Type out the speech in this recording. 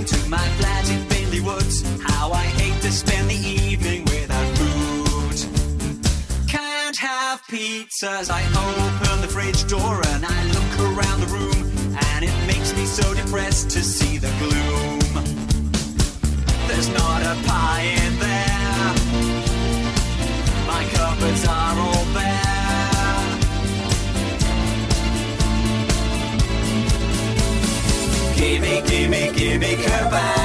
to my flat in Bailey Woods. How I hate to spend the evening without food. Can't have pizzas. I open the fridge door and I look around the room, and it makes me so depressed to see the gloom. There's not a pie in there. My cupboards are all bare. Gimme, gimme, gimme kebab.